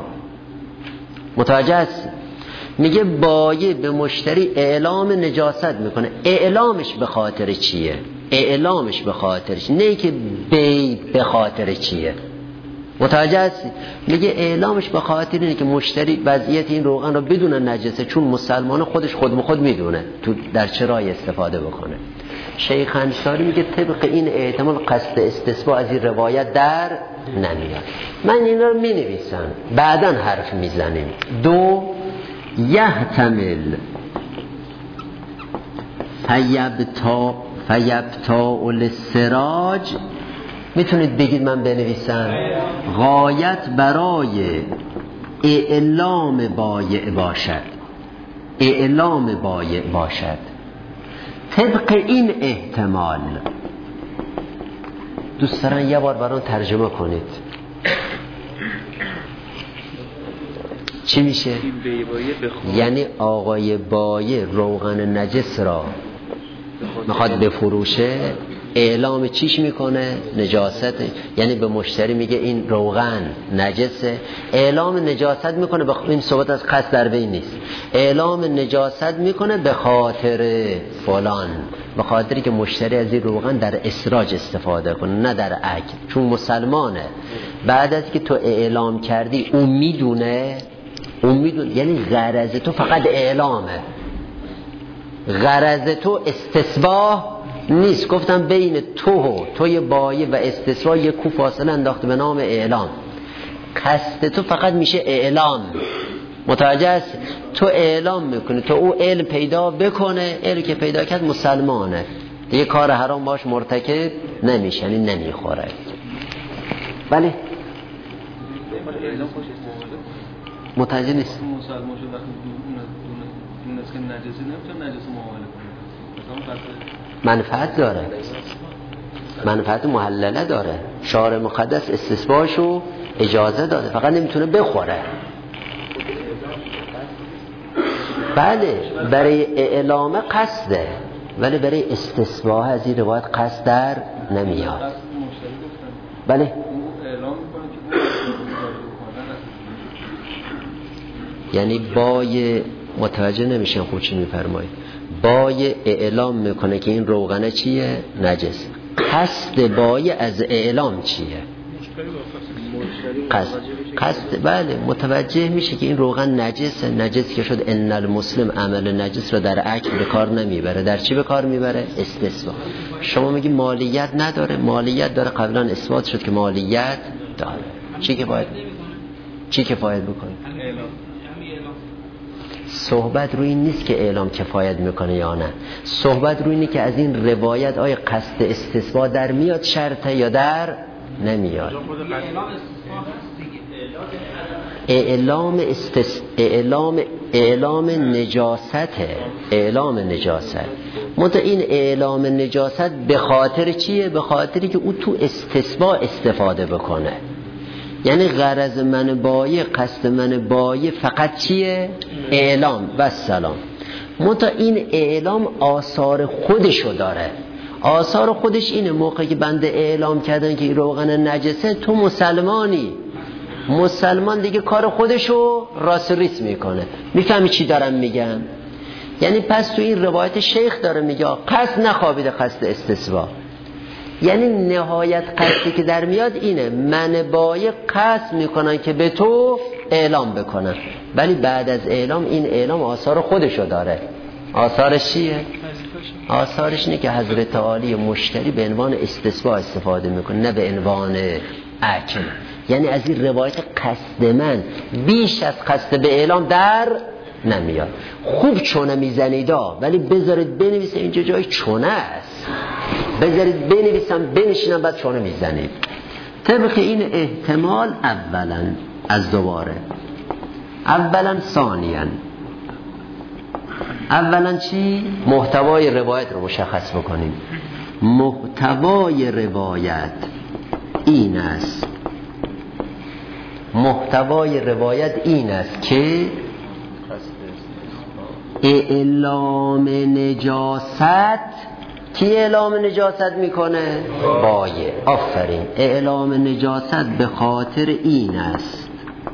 متوجه است؟ میگه بایع به مشتری اعلام نجاست میکنه. اعلامش به خاطر چیه؟ اعلامش به خاطر چیه؟ نه که بی به خاطر چیه؟ متوجه هستی؟ میگه اعلامش به خاطر اینه که مشتری وضعیت این روغن رو بدون نجسه، چون مسلمان خودش خود به خود میدونه تو در چه راهی استفاده بکنه. شیخ انصاری میگه طبق این احتمال قصد استثباء از این روایت در نمیاد. من این رو می نویسم بعداً حرف میزنیم. دو، یحتمل فیبتا فیبتا السراج، میتونید بگید من بنویسم غایت برای اعلام بایع باشد، اعلام بایع باشد. طبق این احتمال دوست دارن یه بار برام ترجمه کنید. چی میشه؟ یعنی آقای بایع روغن نجس را میخواد بفروشه، اعلام چیش میکنه؟ نجاست. یعنی به مشتری میگه این روغن نجسه، اعلام نجاست میکنه. بخ... این صحبت از قصد در بین نیست. اعلام نجاست میکنه به خاطر فلان، به خاطری که مشتری از این روغن در اسراج استفاده کنه نه در اکل، چون مسلمانه. بعد از که تو اعلام کردی اون میدونه، اون میدونه، یعنی غرض تو فقط اعلامه، غرض تو استثباء نیست. گفتم بین تو توی بایع و استثباء یک کو فاصله انداخته به نام اعلام. قصد تو فقط میشه اعلام. متوجه است؟ تو اعلام میکنی تو او علم پیدا بکنه، علم که پیدا کرد مسلمانه دیگه، کار حرام باش مرتکب نمیشه، یعنی نمیخوره. بله متوجه نیست. مسلمان شد وقتی دون است که نجسی نمیتونه نجس معامله کنه، منفعت داره، منفعت محلله داره. شارع مقدس استثباشو اجازه داده، فقط نمیتونه بخوره. بله برای اعلام قصده، ولی برای استثباء از این روایت قصد در نمیاد. بله یعنی بای متوجه نمیشن خوب چی میفرمایید. بای اعلام میکنه که این روغنه چیه؟ نجس. قصد بای از اعلام چیه؟ قصد قصد بله متوجه میشه که این روغن نجسه. نجس که شد ان المسلم عمل نجس رو در اکل به کار نمیبره. در چی به کار میبره؟ استثباء. شما میگی مالیت نداره، مالیت داره. قبلا اثبات شد که مالیت داره. چی که باید چی کفایت بکنه؟ صحبت روی این نیست که اعلام کفایت میکنه یا نه. صحبت روی اینه که از این روایت آیا قصد استثباء در میاد شرطه یا در نمیاد. اعلام استث... اعلام اعلام نجاسته، اعلام نجاست. منتها این اعلام نجاست به خاطر چیه؟ به خاطری که او تو استثباء استفاده بکنه. یعنی غرض من بایع، قصد من بایع فقط چیه؟ اعلام و سلام. منتها این اعلام آثار خودشو داره. آثار خودش اینه موقعی که بنده اعلام کردن که این روغن نجسه، تو مسلمانی، مسلمان دیگه کار خودشو راست ریس میکنه. میفهمی چی دارم میگم؟ یعنی پس تو این روایت شیخ داره میگه قصد نخوابیده، قصد استثباء. یعنی نهایت قصدی که در میاد اینه من بایع قصد میکنن که به تو اعلام بکنن، ولی بعد از اعلام این اعلام آثار خودشو داره. آثارش چیه؟ آثارش اینه که حضرت عالی مشتری به عنوان استثباء استفاده میکنه نه به عنوان اکل. یعنی از این روایت قصد من بیش از قصد به اعلام در نمیاد. خوب چونه میزنیدا، ولی بذارید بنویسه اینجا جای چونه است، بذارید بنویسم بنشینم بعد چونه میزنید. طبق این احتمال اولا از دوباره اولا ثانیا اولا چی؟ محتوای روایت رو مشخص بکنیم. محتوای روایت این است محتوای روایت این است که اعلام نجاست. کی اعلام نجاست میکنه؟ بایع. آفرین. اعلام نجاست به خاطر این است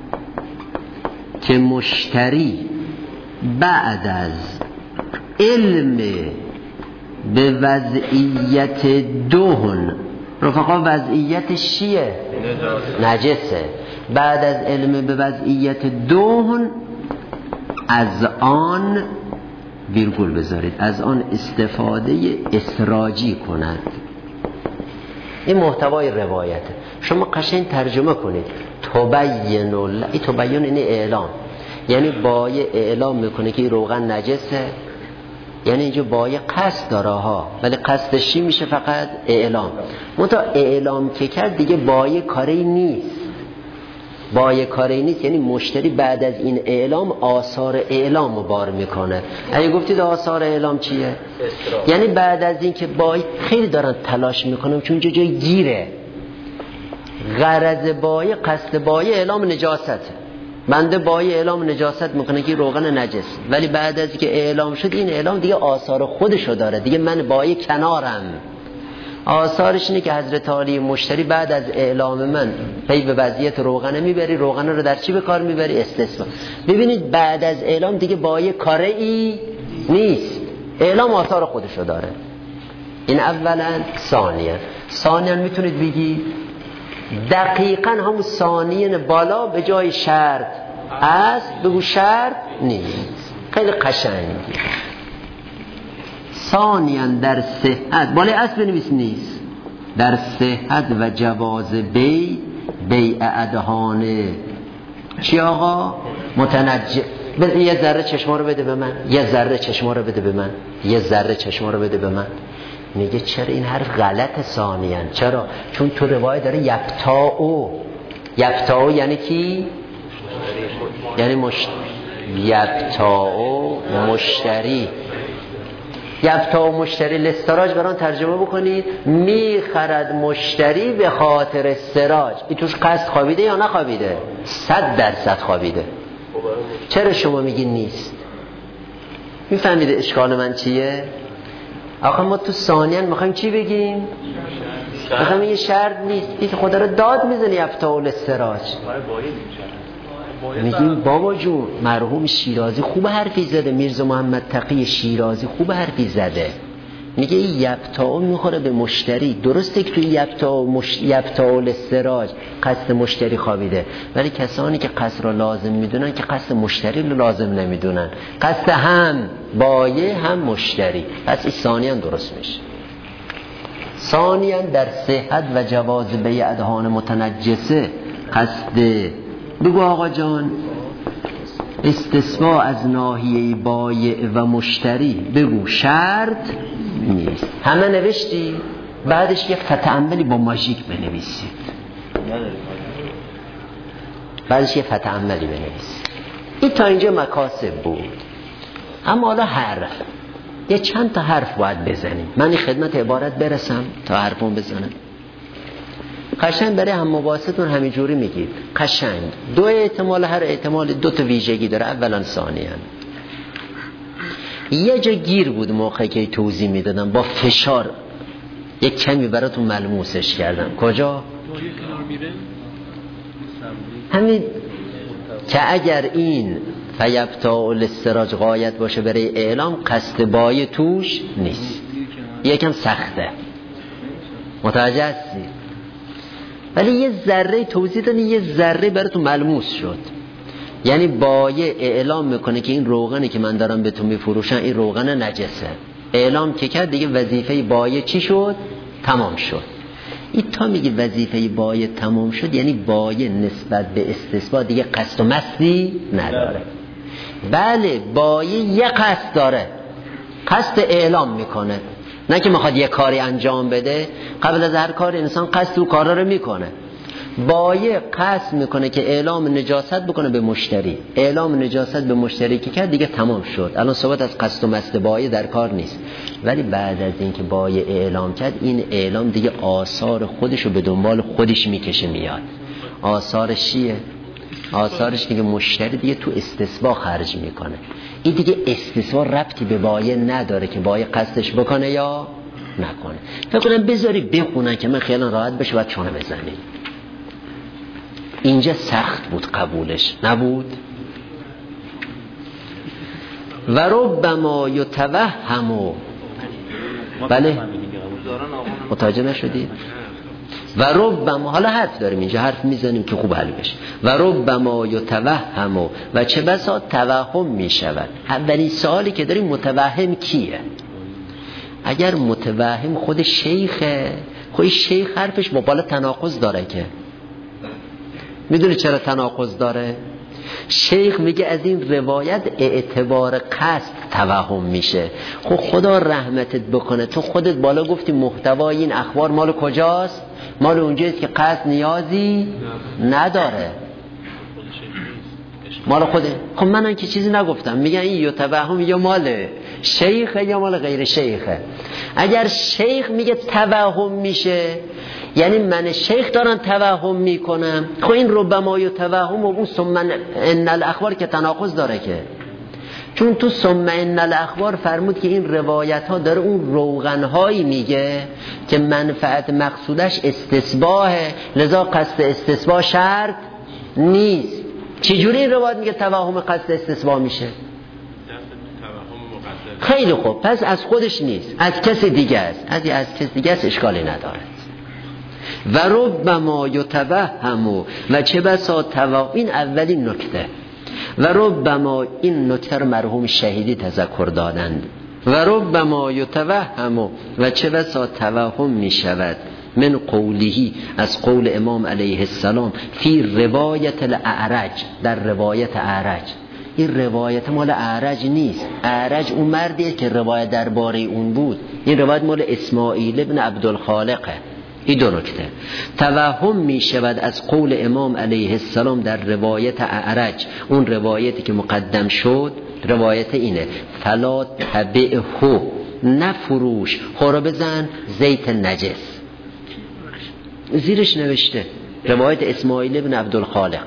که مشتری بعد از علم به وضعیت دهن رفقا وضعیتش چیه؟ نجسه. بعد از علم به وضعیت دهن از آن ویرگول بذارید از آن استفاده اسراجی کند. این محتوای روایته. شما قشنگ ترجمه کنید تبین الله. این تبین این اعلام، یعنی بایه اعلام میکنه که این روغن نجسه، یعنی اینجا بایه قصد داره ها، ولی قصدش چی میشه؟ فقط اعلام. منتها اعلام که کرد دیگه بایه کاری نیست. بایه کاری نیست یعنی مشتری بعد از این اعلام آثار اعلام رو بار میکنه. اگه گفتید آثار اعلام چیه؟ استرا. یعنی بعد از این که بایه خیلی دارن تلاش میکنم چون جا جای گیره. غرض بایه، قصد بایه اعلام نجاسته. بنده بایه اعلام نجاست میکنه که روغن نجس، ولی بعد از که اعلام شد این اعلام دیگه آثار خودشو داره، دیگه من بایه کنارم. آثارش اینه که حضرت عالی مشتری بعد از اعلام من پی به وضعیت روغنه میبری. روغنه رو در چی به کار میبری؟ استثمار. ببینید بعد از اعلام دیگه بایه کاره ای نیست، اعلام آثار خودشو داره. این اولا. ثانیا ثانیا میتونید بگید دقیقاً همون ثانیه بالا به جای شرط است بگو شرط نیست. خیلی قشنگی. ثانیاً در صحت بالای است بنویس نیست. در صحت و جواز بی بیع ادهانه چی آقا؟ متنجس. یه ذره چشما رو بده به من، یه ذره چشما رو بده به من، یه ذره چشما رو بده به من. میگه چرا این حرف غلط ثانیاً؟ چرا؟ چون تو روایت داره یبتاعو. یبتاعو یعنی کی؟ یعنی مشت... یبتاعو مشتری. یبتاعو مشتری لستراج بران ترجمه بکنید میخرد مشتری به خاطر استراج. این توش قصد خوابیده یا نخوابیده؟ صد درصد خوابیده. چرا شما میگی نیست؟ میفهمید اشکال من چیه؟ آخه ما تو ثانیاً میخوایم چی بگیم؟ میخوایم یه شرط نیست. این خدا رو داد میزنی یبتاعو الاستراج. میگیم بابا جون مرحوم شیرازی خوب حرفی زده، میرزا محمد تقی شیرازی خوب حرفی زده. میگه این یبتاعو میخوره به مشتری. درسته که توی یبتاعو مش... یبتاعو الاستراج قصد مشتری خوابیده، ولی کسانی که قصد را لازم میدونن که قصد مشتری رو لازم نمیدونن، قصد هم بایه هم مشتری. پس این ثانیاً درست میشه. ثانیاً در صحت و جواز بیع ادهان متنجسه قصد بگو آقا جان استثناء از ناحیه بایع و مشتری بگو شرط نیست. همه نوشتی؟ بعدش یک فتعملی با ماژیک بنویسید. بعدش یک فتعملی بنویسید. این تا اینجا مکاسب بود. اما حالا حرف، یه چند تا حرف باید بزنیم. من این خدمت عبارت برسم تا حرفون بزنم. قشنگ برای هم مباحثتون همینجوری میگید. قشنگ دو احتمال، هر احتمال دو تا ویژگی داره. اولا ثانیاً یه جا گیر بود موقعی که توضیح میدادم با فشار یک کمی براتون ملموسش کردم. کجا؟ همین که اگر این فیبتاع الاستراج غایت باشه برای اعلام، قصد بایه توش نیست. یکم سخته، متوجه هستی؟ ولی یه ذره توضیح دادن، یه ذره براتون ملموس شد. یعنی بایه اعلام میکنه که این روغنی که من دارم بهتون میفروشم این روغن نجسه. اعلام که کرد دیگه وظیفه بایه چی شد؟ تمام شد. این تا میگه وظیفه بایه تمام شد یعنی بایه نسبت به استثبات دیگه قصد و مصدی نداره. بله بایه یه قصد داره، قصد اعلام میکنه، نه که میخواد یه کاری انجام بده. قبل از هر کار انسان قصد و کارا رو میکنه. بایه قصد میکنه که اعلام نجاست بکنه به مشتری. اعلام نجاست به مشتری که کرد دیگه تمام شد. الان صحبت از قصد و مصد بایه در کار نیست. ولی بعد از اینکه بایه اعلام کرد این اعلام دیگه آثار خودشو به دنبال خودش میکشه میاد. آثارش چیه؟ آثارش دیگه مشتری دیگه تو استثبا خرج میکنه. این دیگه استثبا ربطی به بایه نداره که بایه قصدش بکنه یا نکنه. فکر کنم بذاری بخونن که من خیلی راحت بشه باید چونه بزنیم. اینجا سخت بود قبولش، نبود؟ و ربما یتوهم. بله متوجه نشدید؟ و ربما، حالا حرف داریم اینجا، حرف میزنیم که خوب حل بشه. و ربما یتوهم و چه بسا توهم میشود. اولین سوالی که داریم متوهم کیه؟ اگر متوهم خود شیخه، خود شیخ حرفش با بالا تناقض داره که. میدونی چرا تناقض داره؟ شیخ میگه از این روایت اعتبار قصد توهم میشه. خب خدا رحمتت بکنه، تو خودت بالا گفتی محتوای این اخبار مال کجاست؟ مال اونجاست که قصد نیازی نداره، مال خوده. خب منم که چیزی نگفتم، میگن این یا توهم یا مال شیخه یا مال غیر شیخه. اگر شیخ میگه توهم میشه، یعنی من شیخ دارم توهم میکنم. خب این ربما یا توهم و اون ثم ان الاخبار که تناقض داره که، چون تو ثم ان الاخبار فرمود که این روایت ها داره اون روغن هایی میگه که منفعت مقصودش استثباهه، لذا قصد استثباه شرط نیست. چجوری این روایت میگه توهم قصد استثباه میشه؟ خیلی خوب، پس از خودش نیست، از کسی دیگه است. از از کسی دیگه است اشکالی نداره. و ربما یتوهم و چه بسا توهم، این اولین نکته. و ربما، این نکته رو مرحوم شهیدی تذکر دادند. و ربما یتوهم و چه بسا توهم می شود من قوله، از قول امام علیه السلام، فی روایت الاعرج، در روایت اعرج. این روایت مال اعرج نیست. اعرج اون مردیه که روایت درباره اون بود. این روایت مال اسماعیل ابن عبدالخالقه. این دو نکته. توهم می شود از قول امام علیه السلام در روایت اعرج، اون روایتی که مقدم شد. روایت اینه: فلا تبعه، نفروش، خورا بزن زیت نجس. زیرش نوشته روایت اسماعیل ابن عبدالخالق.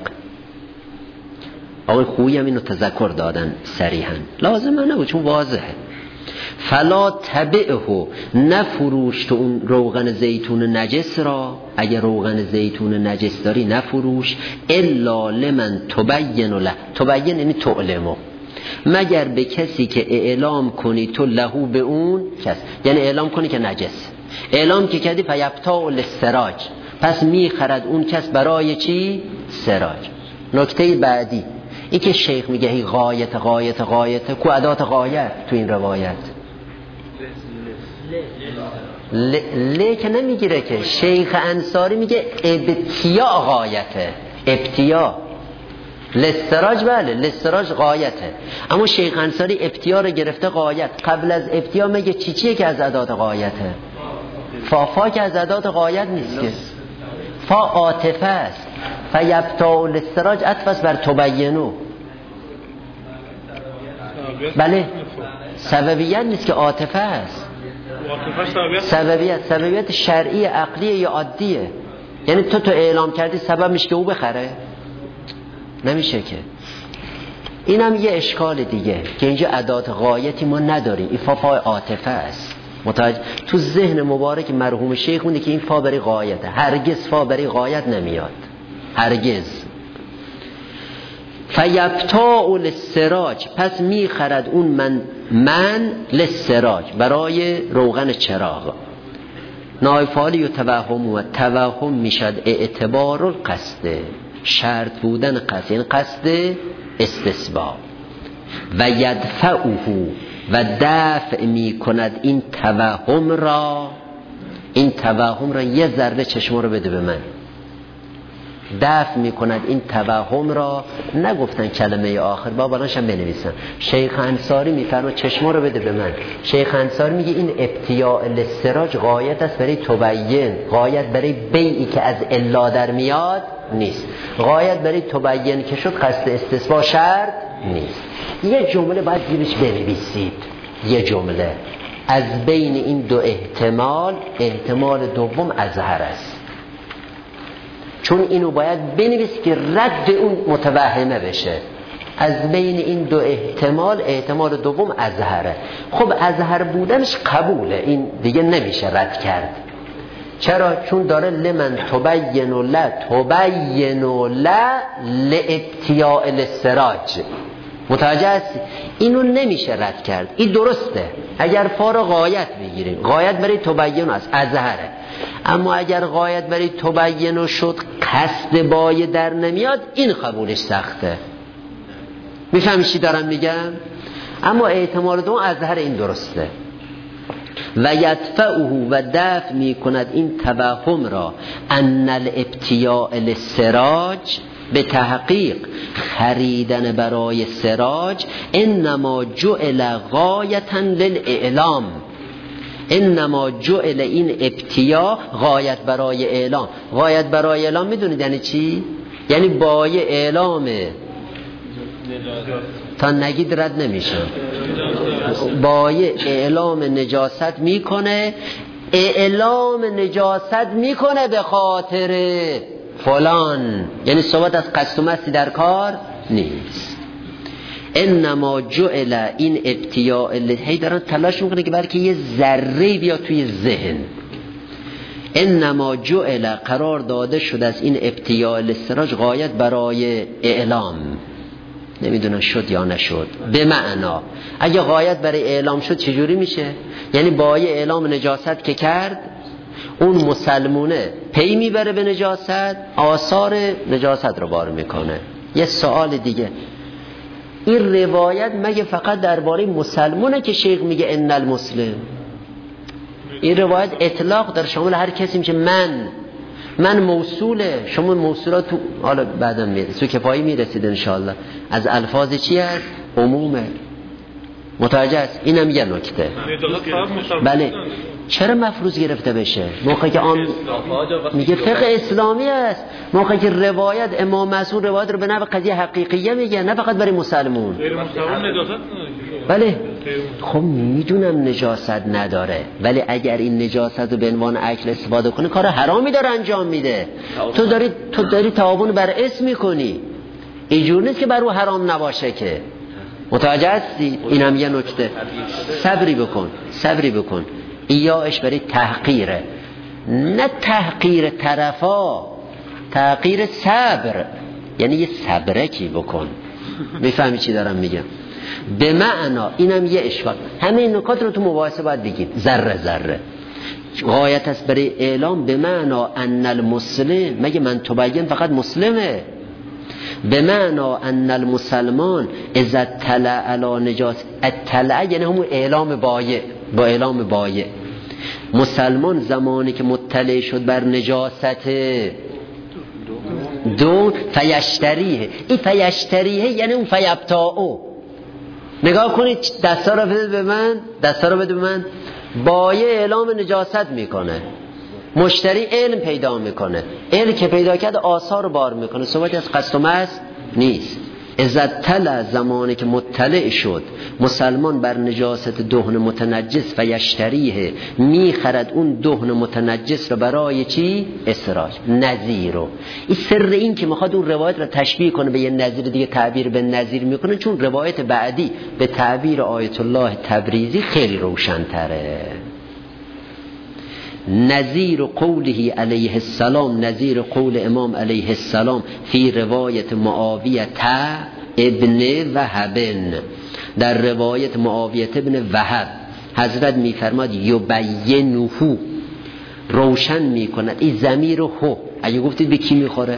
آقای خویی هم اینو تذکر دادن صریحا، لازم نبود چون واضحه. فلا تبعه، نفروش تو اون روغن زیتون نجس را، اگر روغن زیتون نجس داری نفروش، الا لمن تبین له، تبین یعنی تعلمو، مگر به کسی که اعلام کنی تو لهو به اون کس، یعنی اعلام کنی که نجس. اعلام که کردی فیبتاع للسراج، پس میخرد اون کس برای چی؟ سراج. نکته بعدی این که شیخ میگه هی غایت غایت غایت، کو ادات غایت تو این روایت؟ ل... ل... که نمیگیره که. شیخ انصاری میگه ابتیاء غایته، ابتیاء. لستراج بله، لستراج غایته، اما شیخ انصاری ابتیاء رو گرفته غایت. قبل از ابتیاء میگه چی چیه که از ادات غایته؟ فا که از ادات غایت نیست که، فا عاطفه است. فیبتاع للسراج عطف بر تبینو. بله، سببیت نیست که عاطفه است. سببیت سببیت شرعی عقلیه یا عادیه. یعنی تو تو اعلام کردی سبب میشه که او بخره؟ نمیشه که. اینم یه اشکال دیگه که اینجا ادات غایتی ما نداریم. این فا فا عاطفه است. متوجه؟ تو ذهن مبارک مرحوم شیخ مونده که این فا برای غایته. هرگز فا برای غایت نمیاد، هرگز. فیبتاع للسراج، پس میخرد اون من من للسراج، برای روغن چراغ. نایفالی و توهم، و توهم میشد اعتبار القصد، شرط بودن قصد، این قصد استثبات. و یدفعه، و دفع می کند این توهم را، این توهم را یه ذره چشم رو بده به من، دفع می کند این توهم را. نگفتن کلمه آخر، بابا نشم بنویسن. شیخ انصاری می فرما چشم رو بده به من. شیخ انصاری میگه این ابتیاء للسراج غایت است برای تبین، غایت برای بیعی که از الا در میاد نیست. غایت برای تبین که شد قصد استثبات شرط نیست. یه جمله باید زیرش بنویسید، یه جمله: از بین این دو احتمال، احتمال دوم اظهر است. چون اینو باید بنویسی که رد اون متوهمه بشه. از بین این دو احتمال، احتمال دوم اظهره. خب اظهر بودنش قبوله، این دیگه نمیشه رد کرد. چرا؟ چون داره لمن تبین لا، تبین لا لابتیاء للسراج. متوجه هستی؟ اینو نمیشه رد کرد. این درسته اگر فا رو غایت بگیریم، غایت برای تبین است، ازهره. اما اگر غایت برای تبین شد قصد بایه در نمیاد، این قبولش سخته. میفهمی چی دارم میگم؟ اما احتمال دوم ازهر این درسته. و یدفعه و دفع میکند این توهم را ان الابتیاء للسراج، به تحقیق خریدن برای سراج انما جعل غایتا للاعلام، انما جعل این ابتیاء غایت برای اعلام. غایت برای اعلام میدونید یعنی چی؟ یعنی بایه اعلامه، تا نگید رد نمیشه. بایه اعلام نجاست میکنه، اعلام نجاست میکنه به خاطر فلان، یعنی صحبت از قصد و مستی در کار نیست. انما جعل این ابتیاء، هی دارن تلاش میکنه که بلکه یه ذره بیاد توی ذهن. انما جعل قرار داده شده از این ابتیاء للسراج غایت برای اعلام. نمیدونم شد یا نشد. به معنا اگه غایت برای اعلام شد چجوری میشه؟ یعنی با یه اعلام نجاست که کرد، اون مسلمونه پی میبره به نجاست، آثار نجاست رو بار میکنه. یه سوال دیگه، این روایت مگه فقط درباره مسلمونه که شیخ میگه ان المسلم؟ این روایت اطلاق در شامل هر کسی میشه. من من موصوله، شما موصولات تو حالا بعدا میرسید، سو کفایی میرسید انشالله. از الفاظ چی هست؟ عمومه. متوجه است؟ اینم یه نکته. بله. چرا مفروض گرفته بشه؟ موقعی که آن میگه فقه اسلامی است، موقعی که روایت امام معصوم روایت رو به نحو قضیه حقیقیه میگه، نه فقط برای مسلمون. بله. خب میدونم نجاست نداره، ولی اگر این نجاست رو به عنوان اکل استفاده کنه کار حرامی داره انجام میده. تو داری تو داری تعاون بر اسم میکنی. اینجور نیست که بر او حرام نباشه که. متوجه هستی؟ اینم یه نکته. صبری بکن، صبری بکن. ایاش برای تحقیره، نه تحقیر طرفا، تحقیر صبر، یعنی یه صبرکی بکن. میفهمی چی دارم میگم؟ به معنا اینم یه اشکال. همه این نکات رو تو مباحثه باید بگیم ذره ذره. غایت است برای اعلام به معنا ان المسلم، مگه من تبین فقط مسلمه؟ به معنا ان المسلمان اذا اطلع علی نجاست، اطلع یعنی همون اعلام بایع، با اعلام بایع. مسلمان زمانی که مطلع شد بر نجاست دو فیشتریه، این فیشتریه یعنی اون فیبتاعو. نگاه کنید دستا رو بده به من، دستا رو بده به من. بایع اعلام نجاست میکنه، مشتری علم پیدا میکنه، علم که پیدا کرد آثار رو بار میکنه. صحبت از قصد و مست نیست. عزت طلع زمانی که مطلع شد مسلمان بر نجاست دهن متنجس و یشتریه، میخرد اون دهن متنجس رو برای چی؟ اسراج، نظیر رو. این سر این که میخواد اون روایت رو تشبیه کنه به یه نظیر دیگه، تعبیر به نظیر میکنه، چون روایت بعدی به تعبیر آیت الله تبریزی خیلی روشن تره. نظیر قوله علیه السلام، نظیر قول امام علیه السلام فی روایت معاویه ابن وهب، در روایت معاویه ابن وهب حضرت میفرماد یبینه، روشن میکند. این ضمیر هو اگه گفتید به کی میخوره؟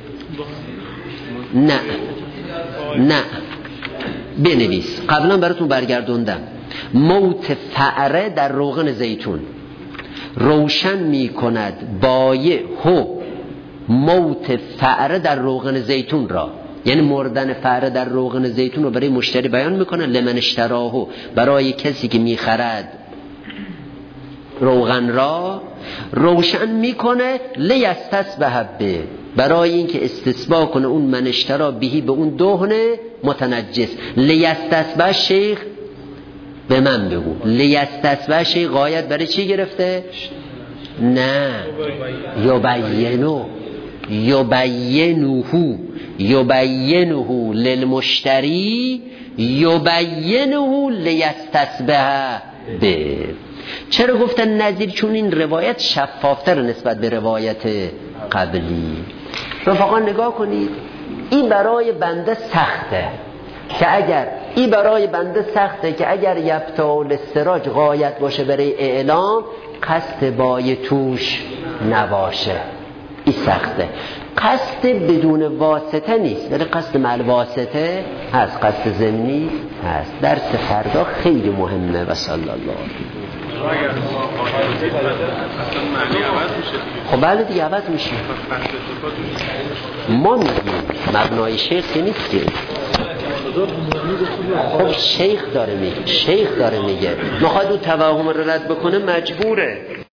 نه نه بنویس، قبلا براتون برگردوندم. موت فعره در روغن زیتون، روشن می کند بایع هو موت فعره در روغن زیتون را، یعنی مردن فعره در روغن زیتون رو برای مشتری بیان میکنه. لمن اشتراهو، برای کسی که میخرد روغن را، روشن میکنه لیستسبح به، برای اینکه استسباح کنه اون من اشترا بهی، به اون دهن متنجس. لیستسبح شیخ به من بگو، لیستسبح شیخ غایت برای چی گرفته؟ نه یبینو، یبینوهو، یبینوهو للمشتری، یبینوهو لیستسبح به. چرا گفتن نظیر؟ چون این روایت شفافتر نسبت به روایت قبلی. رفقان نگاه کنید، این برای بنده سخته، که اگر این برای بنده سخته که اگر یبتاع الاستراج غایت باشه برای اعلام، قصد بای توش نباشه، این سخته. قصد بدون واسطه نیست ولی قصد مع الواسطه هست، قصد ضمنی هست. درس فردا خیلی مهمه. و صلی الله علیه. خب بله دیگه عوض میشه. ما میگیم مبنای شیخ که نیست که. خب شیخ داره میگه، شیخ داره میگه میخواد او توهم رو رد بکنه مجبوره.